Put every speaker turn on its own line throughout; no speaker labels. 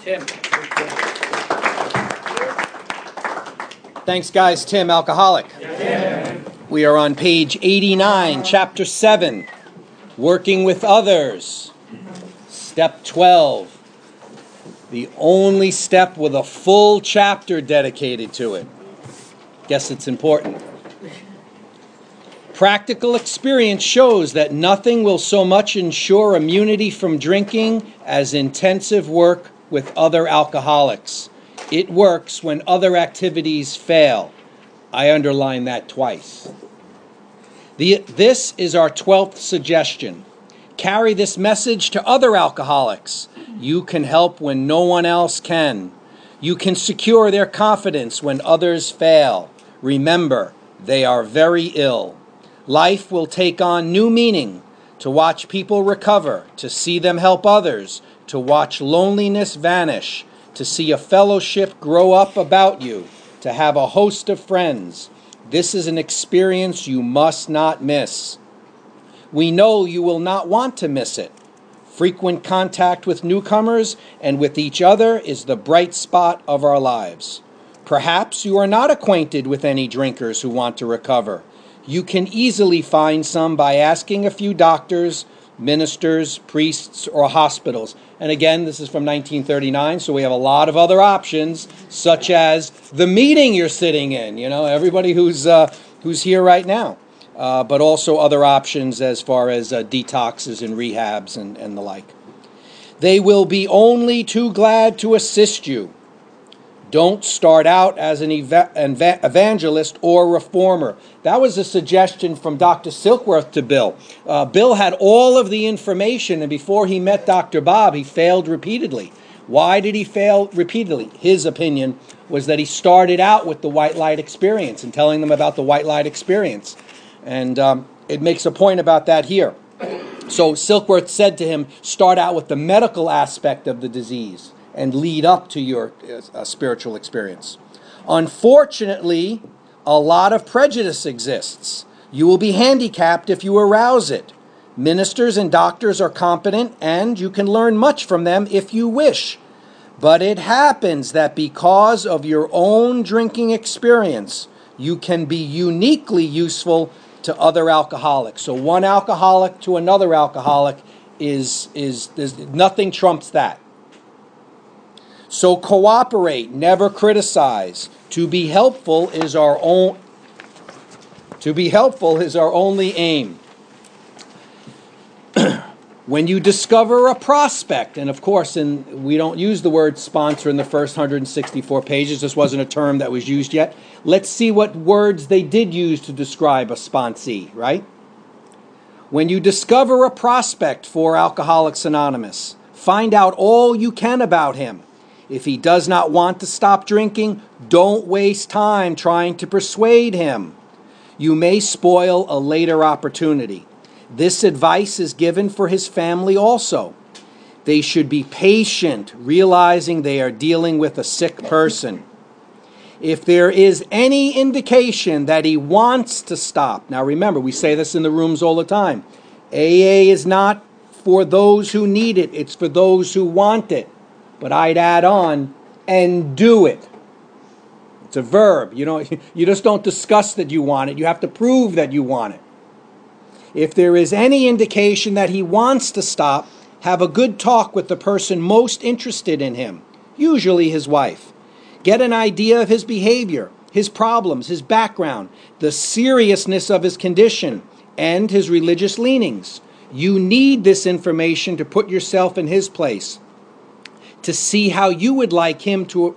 Tim.
Thanks, guys. Tim, alcoholic.
Yeah.
We are on page 89, chapter 7, working with others. Step 12, the only step with a full chapter dedicated to it. Guess it's important. Practical experience shows that nothing will so much ensure immunity from drinking as intensive work with other alcoholics. It works when other activities fail. I underline that twice. This is our 12th suggestion. Carry this message to other alcoholics. You can help when no one else can. You can secure their confidence when others fail. Remember, they are very ill. Life will take on new meaning. To watch people recover, to see them help others, to watch loneliness vanish, to see a fellowship grow up about you, to have a host of friends. This is an experience you must not miss. We know you will not want to miss it. Frequent contact with newcomers and with each other is the bright spot of our lives. Perhaps you are not acquainted with any drinkers who want to recover. You can easily find some by asking a few doctors, ministers, priests, or hospitals. And again, this is from 1939, so we have a lot of other options, such as the meeting you're sitting in, everybody who's here right now. But also other options as far as detoxes and rehabs and the like. They will be only too glad to assist you. Don't start out as an evangelist or reformer. That was a suggestion from Dr. Silkworth to Bill. Bill had all of the information, and before he met Dr. Bob, he failed repeatedly. Why did he fail repeatedly? His opinion was that he started out with the white light experience and telling them about the white light experience. And it makes a point about that here. So Silkworth said to him, start out with the medical aspect of the disease and lead up to your spiritual experience. Unfortunately, a lot of prejudice exists. You will be handicapped if you arouse it. Ministers and doctors are competent, and you can learn much from them if you wish. But it happens that because of your own drinking experience, you can be uniquely useful to other alcoholics. So one alcoholic to another alcoholic there's nothing trumps that. So cooperate, never criticize. To be helpful is our only aim. When you discover a prospect, and of course, we don't use the word sponsor in the first 164 pages. This wasn't a term that was used yet. Let's see what words they did use to describe a sponsee, right? When you discover a prospect for Alcoholics Anonymous, find out all you can about him. If he does not want to stop drinking, don't waste time trying to persuade him. You may spoil a later opportunity. This advice is given for his family also. They should be patient, realizing they are dealing with a sick person. If there is any indication that he wants to stop, now remember, we say this in the rooms all the time. AA is not for those who need it, it's for those who want it. But I'd add on, and do it. It's a verb. You just don't discuss that you want it. You have to prove that you want it. If there is any indication that he wants to stop, have a good talk with the person most interested in him, usually his wife. Get an idea of his behavior, his problems, his background, the seriousness of his condition, and his religious leanings. You need this information to put yourself in his place, to see how you would like him to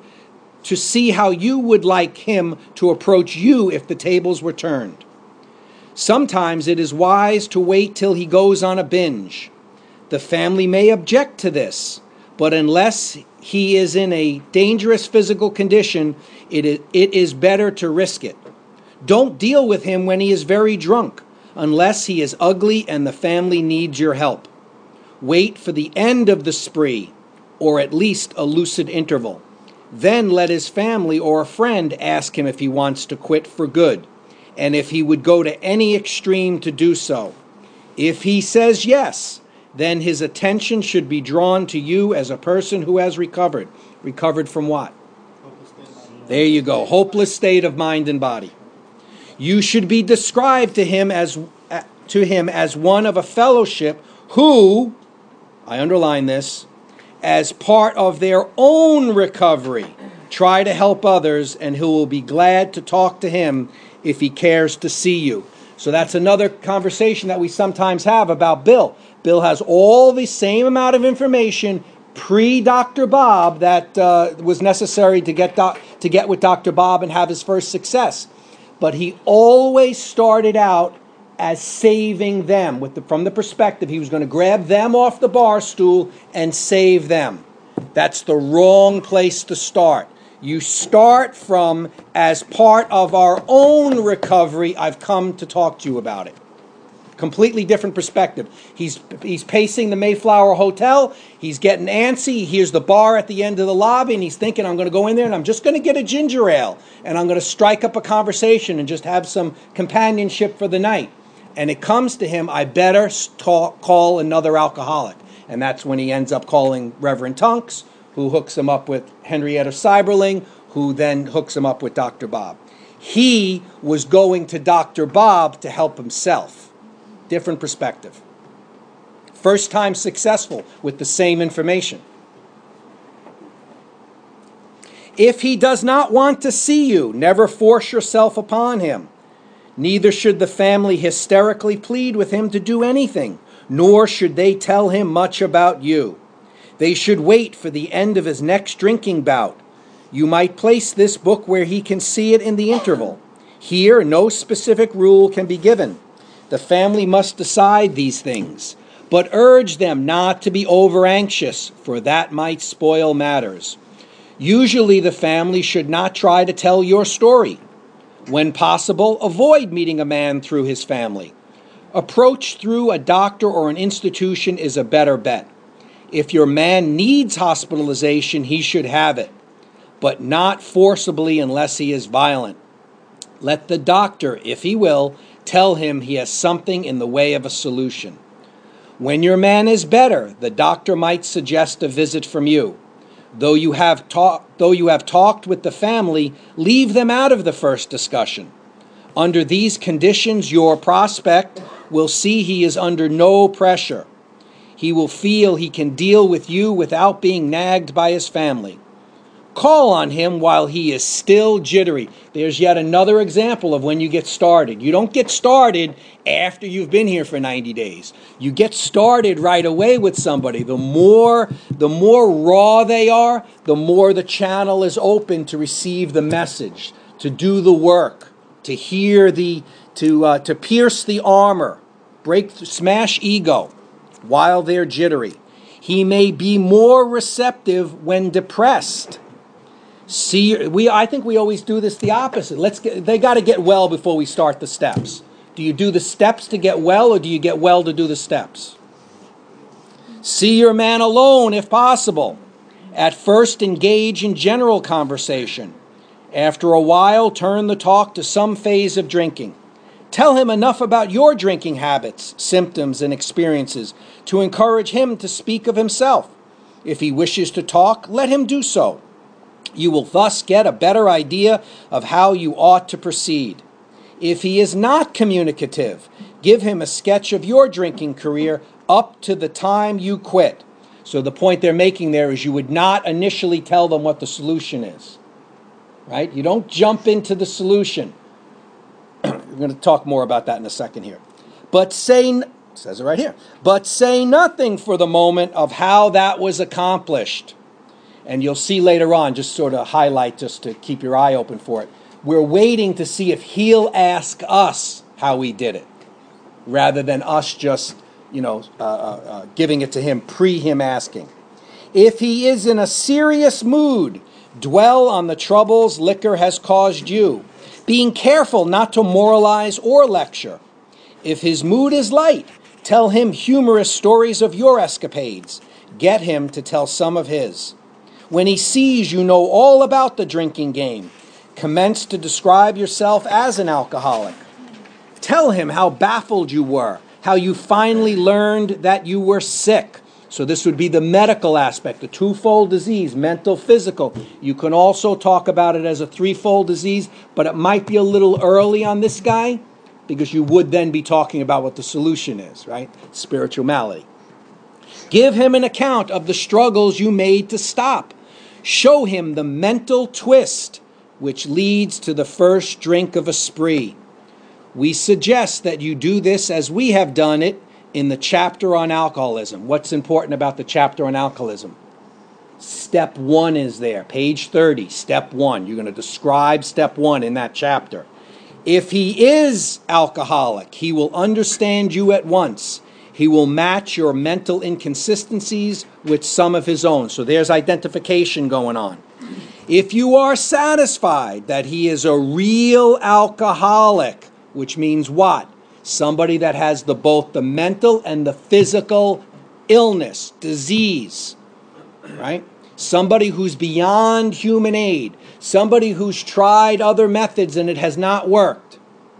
approach you if the tables were turned. Sometimes it is wise to wait till he goes on a binge. The family may object to this, but unless he is in a dangerous physical condition, it is better to risk it. Don't deal with him when he is very drunk, unless he is ugly and the family needs your help. Wait for the end of the spree, or at least a lucid interval. Then let his family or a friend ask him if he wants to quit for good, and if he would go to any extreme to do so. If he says yes, then his attention should be drawn to you as a person who has recovered. Recovered from what? There you go. Hopeless state of mind and body. You should be described to him as one of a fellowship who, I underline this, as part of their own recovery, try to help others, and who will be glad to talk to him if he cares to see you. So that's another conversation that we sometimes have about Bill. Bill has all the same amount of information pre-Dr. Bob that was necessary to get with Dr. Bob and have his first success. But he always started out as saving them from the perspective he was going to grab them off the bar stool and save them. That's the wrong place to start. You start from, as part of our own recovery, I've come to talk to you about it. Completely different perspective. He's pacing the Mayflower Hotel. He's getting antsy. He hears the bar at the end of the lobby, and he's thinking, I'm going to go in there, and I'm just going to get a ginger ale, and I'm going to strike up a conversation and just have some companionship for the night. And it comes to him, I better call another alcoholic. And that's when he ends up calling Reverend Tunks, who hooks him up with Henrietta Seiberling, who then hooks him up with Dr. Bob. He was going to Dr. Bob to help himself. Different perspective. First time successful with the same information. If he does not want to see you, never force yourself upon him. Neither should the family hysterically plead with him to do anything, nor should they tell him much about you. They should wait for the end of his next drinking bout. You might place this book where he can see it in the interval. Here, no specific rule can be given. The family must decide these things, but urge them not to be over-anxious, for that might spoil matters. Usually the family should not try to tell your story. When possible, avoid meeting a man through his family. Approach through a doctor or an institution is a better bet. If your man needs hospitalization, he should have it, but not forcibly unless he is violent. Let the doctor, if he will, tell him he has something in the way of a solution. When your man is better, the doctor might suggest a visit from you. Though you have talked with the family, leave them out of the first discussion. Under these conditions, your prospect will see he is under no pressure. He will feel he can deal with you without being nagged by his family. Call on him while he is still jittery. There's yet another example of when you get started. You don't get started after you've been here for 90 days. You get started right away with somebody. The more raw they are, the more the channel is open to receive the message, to do the work, to hear to pierce the armor, smash ego while they're jittery. He may be more receptive when depressed. I think we always do this the opposite. They got to get well before we start the steps. Do you do the steps to get well, or do you get well to do the steps? See your man alone if possible. At first, engage in general conversation. After a while, turn the talk to some phase of drinking. Tell him enough about your drinking habits, symptoms, and experiences to encourage him to speak of himself. If he wishes to talk, let him do so. You will thus get a better idea of how you ought to proceed. If he is not communicative, give him a sketch of your drinking career up to the time you quit. So the point they're making there is you would not initially tell them what the solution is. Right? You don't jump into the solution. We're going to talk more about that in a second here. It says it right here. But say nothing for the moment of how that was accomplished. And you'll see later on, just sort of highlight, just to keep your eye open for it. We're waiting to see if he'll ask us how we did it, rather than us just, giving it to him, him asking. If he is in a serious mood, dwell on the troubles liquor has caused you, being careful not to moralize or lecture. If his mood is light, tell him humorous stories of your escapades. Get him to tell some of his. When he sees you know all about the drinking game, commence to describe yourself as an alcoholic. Tell him how baffled you were, how you finally learned that you were sick. So this would be the medical aspect, the twofold disease, mental, physical. You can also talk about it as a threefold disease, but it might be a little early on this guy because you would then be talking about what the solution is, right? Spiritual malady. Give him an account of the struggles you made to stop. Show him the mental twist which leads to the first drink of a spree. We suggest that you do this as we have done it in the chapter on alcoholism. What's important about the chapter on alcoholism? Step 1 is there, page 30, step 1. You're going to describe step 1 in that chapter. If he is alcoholic, he will understand you at once. He will match your mental inconsistencies with some of his own. So there's identification going on. If you are satisfied that he is a real alcoholic, which means what? Somebody that has both the mental and the physical illness, disease, right? Somebody who's beyond human aid. Somebody who's tried other methods and it has not worked.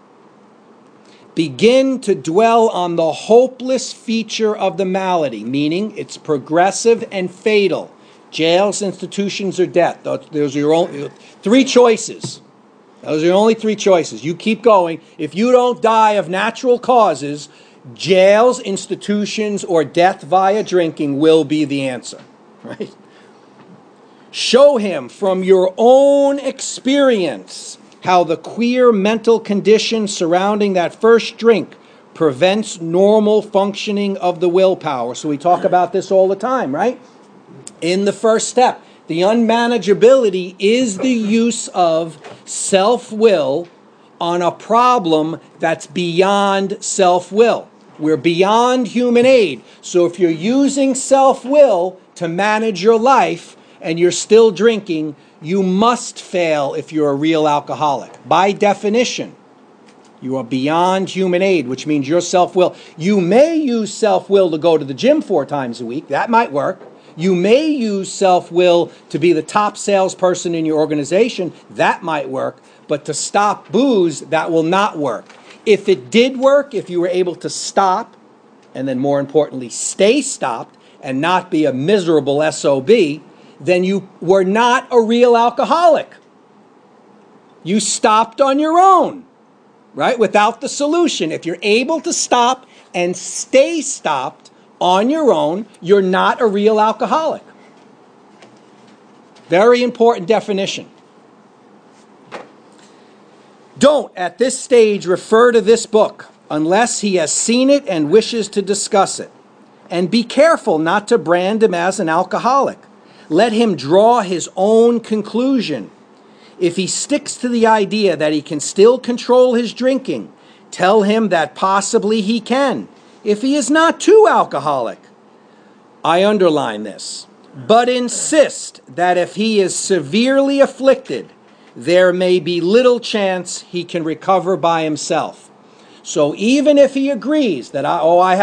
Begin to dwell on the hopeless feature of the malady, meaning it's progressive and fatal. Jails, institutions, or death. Those are your only 3 choices. Those are your only 3 choices. You keep going. If you don't die of natural causes, jails, institutions, or death via drinking will be the answer. Right? Show him from your own experience how the queer mental condition surrounding that first drink prevents normal functioning of the willpower. So we talk about this all the time, right? In the first step. The unmanageability is the use of self-will on a problem that's beyond self-will. We're beyond human aid. So if you're using self-will to manage your life and you're still drinking, you must fail if you're a real alcoholic. By definition, you are beyond human aid, which means your self-will. You may use self-will to go to the gym 4 times a week. That might work. You may use self-will to be the top salesperson in your organization. That might work. But to stop booze, that will not work. If it did work, if you were able to stop, and then more importantly, stay stopped and not be a miserable SOB, then you were not a real alcoholic. You stopped on your own, right? Without the solution. If you're able to stop and stay stopped on your own, you're not a real alcoholic. Very important definition. Don't, at this stage, refer to this book unless he has seen it and wishes to discuss it. And be careful not to brand him as an alcoholic. Let him draw his own conclusion. If he sticks to the idea that he can still control his drinking, tell him that possibly he can, if he is not too alcoholic. I underline this. But insist that if he is severely afflicted, there may be little chance he can recover by himself. So even if he agrees that I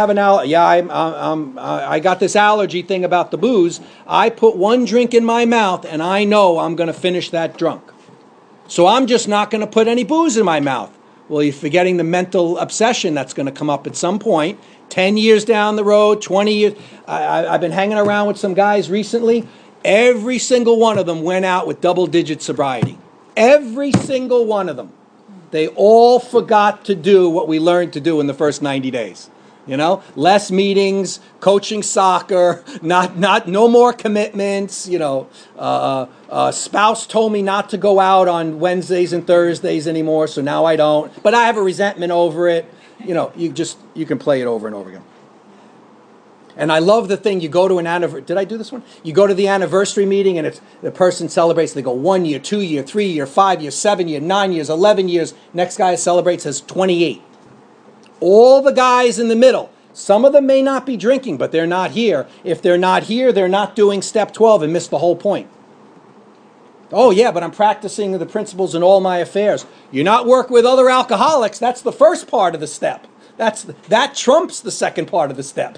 got this allergy thing about the booze, I put 1 drink in my mouth and I know I'm going to finish that drunk. So I'm just not going to put any booze in my mouth. Well, you're forgetting the mental obsession that's going to come up at some point. 10 years down the road, 20 years. I've been hanging around with some guys recently. Every single one of them went out with double-digit sobriety. Every single one of them. They all forgot to do what we learned to do in the first 90 days. You know, less meetings, coaching soccer, no more commitments. You know, spouse told me not to go out on Wednesdays and Thursdays anymore, so now I don't. But I have a resentment over it. You know, you can play it over and over again. And I love the thing, you go to an anniversary, did I do this one? You go to the anniversary meeting and the person celebrates, they go 1 year, 2 year, 3 year, 5 year, 7 year, 9 years, 11 years. Next guy celebrates has 28. All the guys in the middle, some of them may not be drinking, but they're not here. If they're not here, they're not doing step 12 and miss the whole point. Oh yeah, but I'm practicing the principles in all my affairs. You're not working with other alcoholics. That's the first part of the step. That trumps the second part of the step.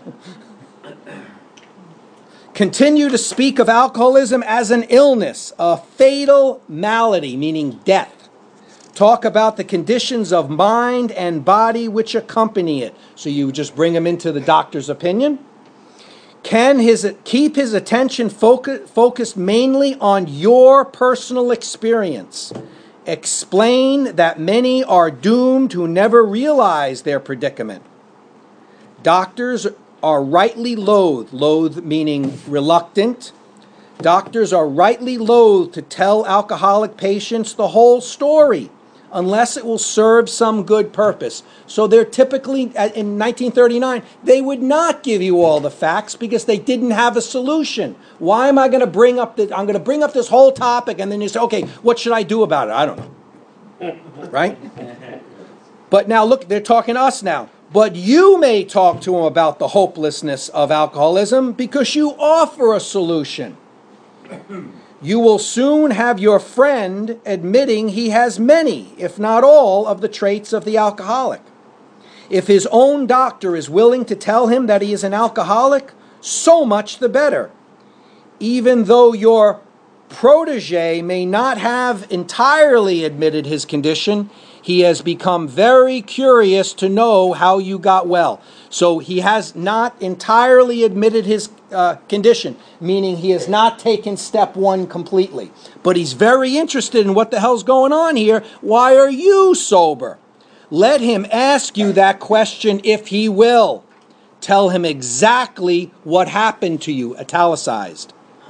Continue to speak of alcoholism as an illness, a fatal malady, meaning death. talk about the conditions of mind and body which accompany it. So you just bring him into the doctor's opinion. Can keep his attention focused mainly on your personal experience. Explain that many are doomed who never realize their predicament. Doctors are rightly loath meaning reluctant. Doctors are rightly loath to tell alcoholic patients the whole story unless it will serve some good purpose. So they're typically, in 1939, they would not give you all the facts because they didn't have a solution. Why am I going to bring up I'm going to bring up this whole topic and then you say, okay, what should I do about it? I don't know. Right? But now look, they're talking to us now. But you may talk to them about the hopelessness of alcoholism because you offer a solution. You will soon have your friend admitting he has many, if not all, of the traits of the alcoholic. If his own doctor is willing to tell him that he is an alcoholic, so much the better. Even though your protege may not have entirely admitted his condition, he has become very curious to know how you got well. So he has not entirely admitted his condition, meaning he has not taken step one completely. But he's very interested in what the hell's going on here. Why are you sober? Let him ask you that question if he will. Tell him exactly what happened to you, italicized.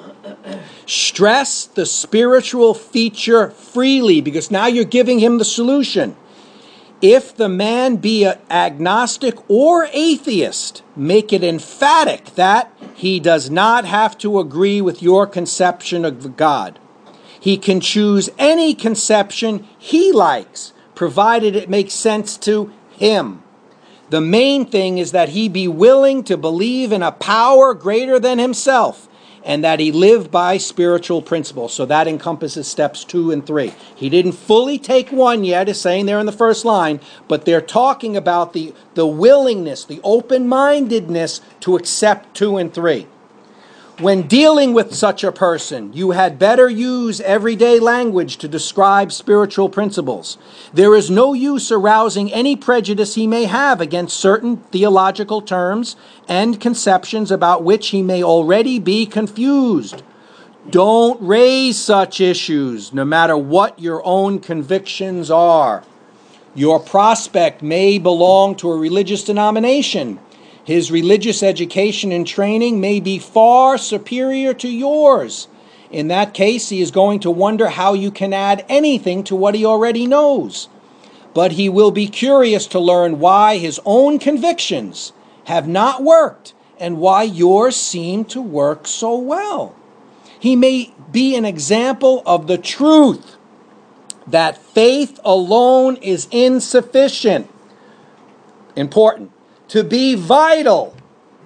Stress the spiritual feature freely because now you're giving him the solution. If the man be agnostic or atheist, make it emphatic that he does not have to agree with your conception of God. He can choose any conception he likes, provided it makes sense to him. The main thing is that he be willing to believe in a power greater than himself, and that he live by spiritual principles. So that encompasses steps 2 and 3. He didn't fully take 1 yet, is saying there in the first line, but they're talking about the willingness, the open-mindedness to accept 2 and 3. When dealing with such a person, you had better use everyday language to describe spiritual principles. There is no use arousing any prejudice he may have against certain theological terms and conceptions about which he may already be confused. Don't raise such issues, no matter what your own convictions are. Your prospect may belong to a religious denomination. His religious education and training may be far superior to yours. In that case, he is going to wonder how you can add anything to what he already knows. But he will be curious to learn why his own convictions have not worked and why yours seem to work so well. He may be an example of the truth that faith alone is insufficient. Important. To be vital,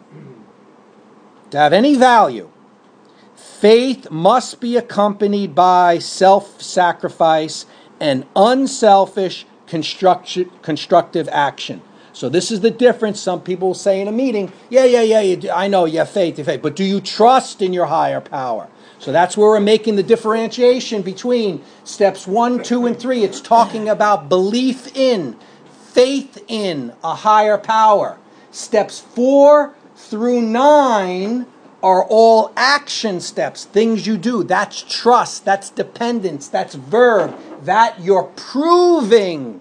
to have any value, faith must be accompanied by self-sacrifice and unselfish constructive action. So this is the difference. Some people say in a meeting, I know you have faith, but do you trust in your higher power? So that's where we're making the differentiation between steps 1, 2, and 3. It's talking about belief in, faith in a higher power. Steps 4 through 9 are all action steps, things you do. That's trust, that's dependence, that's verb. That you're proving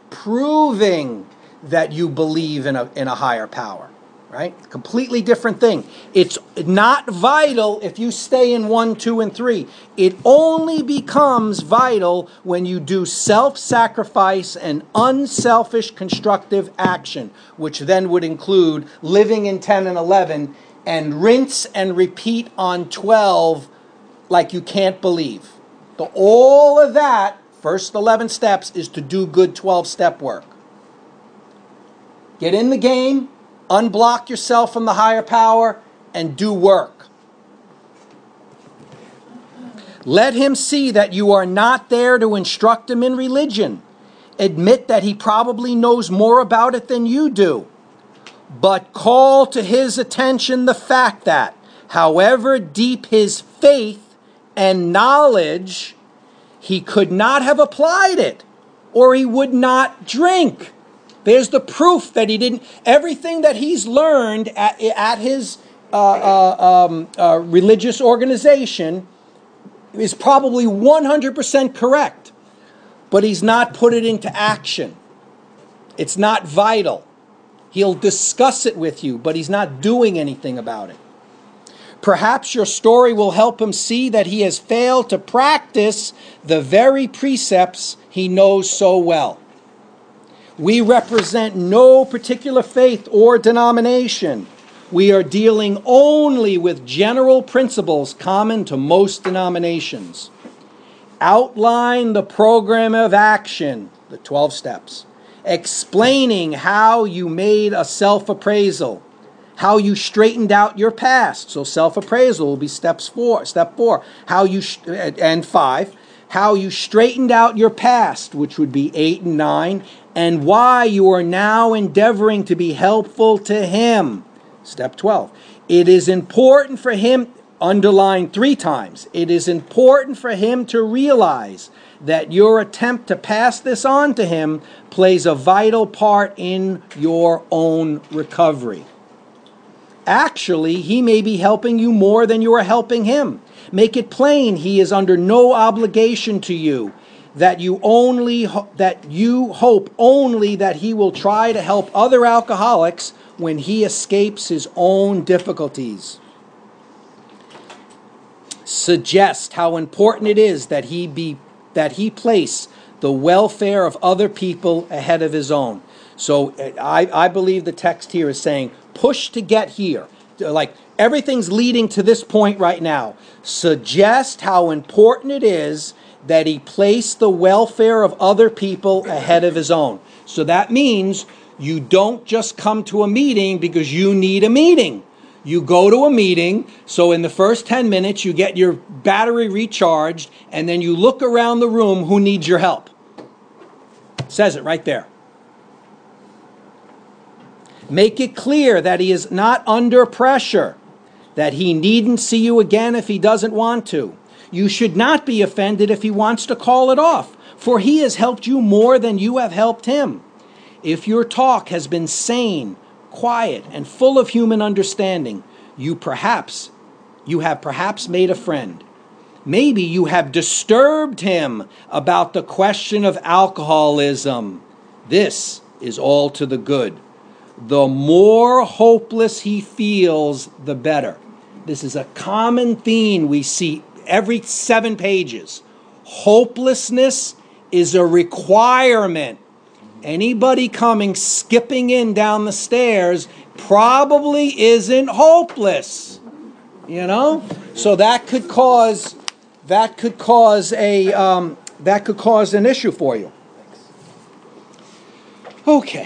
that you believe in a higher power, right? Completely different thing. It's not vital if you stay in 1, 2, and 3. It only becomes vital when you do self-sacrifice and unselfish constructive action, which then would include living in 10 and 11 and rinse and repeat on 12 like you can't believe. All of that, first 11 steps, is to do good 12-step work. Get in the game, unblock yourself from the higher power, and do work. Let him see that you are not there to instruct him in religion. Admit that he probably knows more about it than you do. But call to his attention the fact that, however deep his faith and knowledge, he could not have applied it or he would not drink. There's the proof that he didn't. Everything that he's learned at his religious organization is probably 100% correct, but he's not put it into action. It's not vital. He'll discuss it with you, but he's not doing anything about it. Perhaps your story will help him see that he has failed to practice the very precepts he knows so well. We represent no particular faith or denomination. We are dealing only with general principles common to most denominations. Outline the program of action, the 12 steps, explaining how you made a self-appraisal, how you straightened out your past. So self-appraisal will be step 4, and 5. How you straightened out your past, which would be 8 and 9, and why you are now endeavoring to be helpful to him. Step 12. It is important for him, underline 3 times, it is important for him to realize that your attempt to pass this on to him plays a vital part in your own recovery. Actually, he may be helping you more than you are helping him. Make it plain he is under no obligation to you, that you hope only that he will try to help other alcoholics when he escapes his own difficulties. Suggest how important it is that he place the welfare of other people ahead of his own. So I believe the text here is saying, push to get here. Like everything's leading to this point right now. Suggest how important it is that he place the welfare of other people ahead of his own. So that means you don't just come to a meeting because you need a meeting. You go to a meeting, so in the first 10 minutes you get your battery recharged, and then you look around the room who needs your help. It says it right there. Make it clear that he is not under pressure, that he needn't see you again if he doesn't want to. You should not be offended if he wants to call it off, for he has helped you more than you have helped him. If your talk has been sane, quiet, and full of human understanding, you have perhaps made a friend. Maybe you have disturbed him about the question of alcoholism. This is all to the good. The more hopeless he feels, the better. This is a common theme we see every 7 pages. Hopelessness is a requirement. Anybody coming skipping in down the stairs probably isn't hopeless. You know? So that could cause an issue for you. Okay.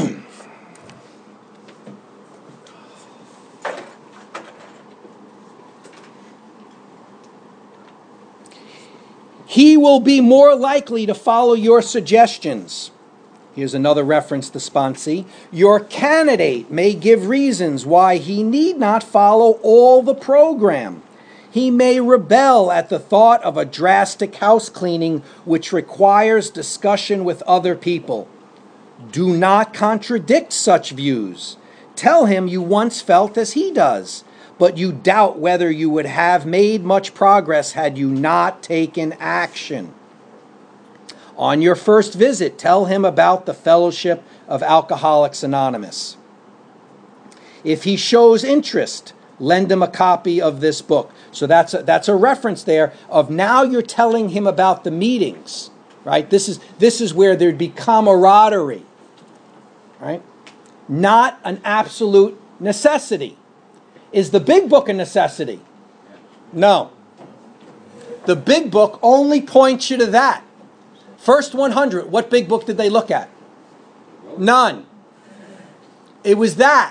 He will be more likely to follow your suggestions. Here's another reference to Sponsee. Your candidate may give reasons why he need not follow all the program. He may rebel at the thought of a drastic house cleaning which requires discussion with other people. Do not contradict such views. Tell him you once felt as he does, but you doubt whether you would have made much progress had you not taken action. On your first visit, tell him about the Fellowship of Alcoholics Anonymous. If he shows interest, lend him a copy of this book. So that's a reference there of now you're telling him about the meetings, right? This is where there'd be camaraderie, right? Not an absolute necessity. Is the big book a necessity? No. The big book only points you to that. First 100, what big book did they look at? None. It was that.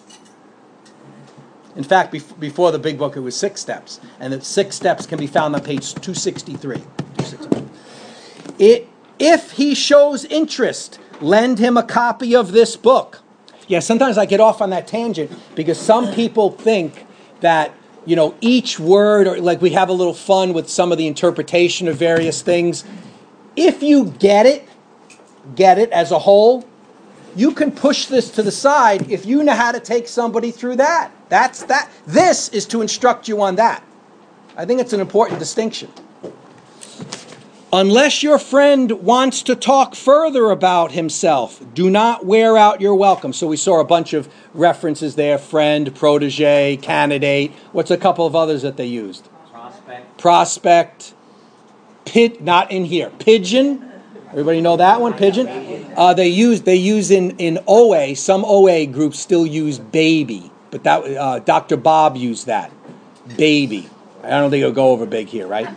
In fact, before the big book, it was 6 steps. And the 6 steps can be found on page 263. If he shows interest, lend him a copy of this book. Yeah, sometimes I get off on that tangent because some people think that, each word, or like we have a little fun with some of the interpretation of various things. If you get it, get it as a whole, you can push this to the side if you know how to take somebody through that. That's that. This is to instruct you on that. I think it's an important distinction. Unless your friend wants to talk further about himself, do not wear out your welcome. So we saw a bunch of references there: friend, protege, candidate. What's a couple of others that they used? Prospect. Not in here. Pigeon. Everybody know that one? Pigeon. They use in OA. Some OA groups still use baby, but that Dr. Bob used that. Baby. I don't think it'll go over big here, right?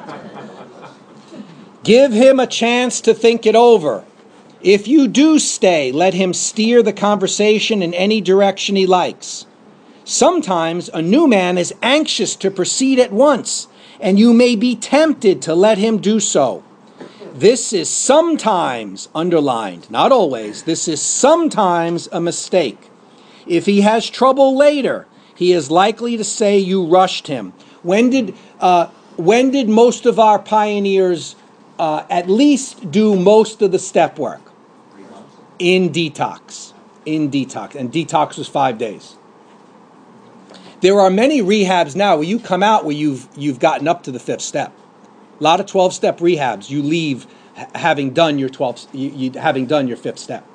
Give him a chance to think it over. If you do stay, let him steer the conversation in any direction he likes. Sometimes a new man is anxious to proceed at once, and you may be tempted to let him do so. This is sometimes, underlined, not always, this is sometimes a mistake. If he has trouble later, he is likely to say you rushed him. When did most of our pioneers at least do most of the step work? In detox. And detox was 5 days. There are many rehabs now where you come out where you've gotten up to the 5th step. A lot of 12-step rehabs, you leave having done your 5th step.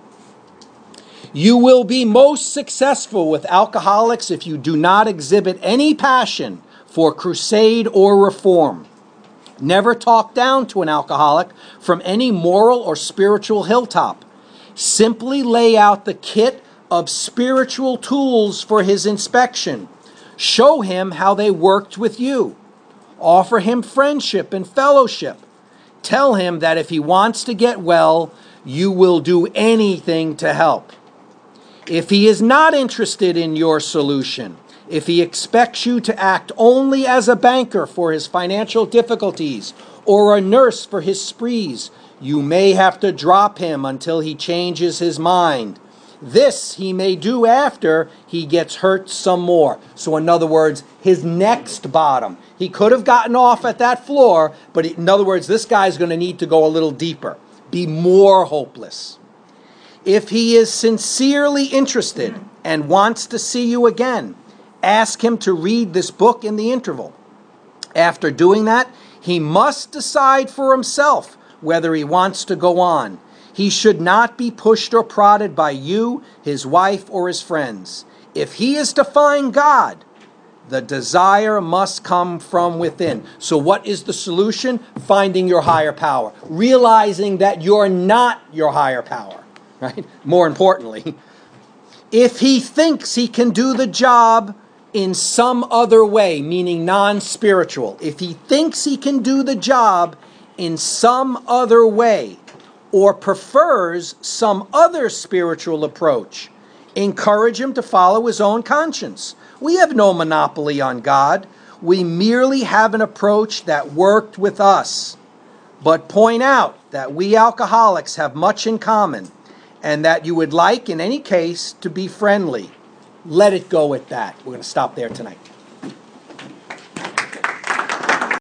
You will be most successful with alcoholics if you do not exhibit any passion for crusade or reform. Never talk down to an alcoholic from any moral or spiritual hilltop. Simply lay out the kit of spiritual tools for his inspection. Show him how they worked with you. Offer him friendship and fellowship. Tell him that if he wants to get well, you will do anything to help. If he is not interested in your solution, if he expects you to act only as a banker for his financial difficulties or a nurse for his sprees, you may have to drop him until he changes his mind. This he may do after he gets hurt some more. So in other words, his next bottom. He could have gotten off at that floor, but in other words, this guy's going to need to go a little deeper, be more hopeless. If he is sincerely interested and wants to see you again, ask him to read this book in the interval. After doing that, he must decide for himself whether he wants to go on. He should not be pushed or prodded by you, his wife, or his friends. If he is to find God, the desire must come from within. So what is the solution? Finding your higher power. Realizing that you're not your higher power, right? More importantly, if he thinks he can do the job in some other way, meaning non-spiritual, if he thinks he can do the job in some other way, or prefers some other spiritual approach, encourage him to follow his own conscience. We have no monopoly on God. We merely have an approach that worked with us. But point out that we alcoholics have much in common, and that you would like, in any case, to be friendly. Let it go at that. We're going to stop there tonight.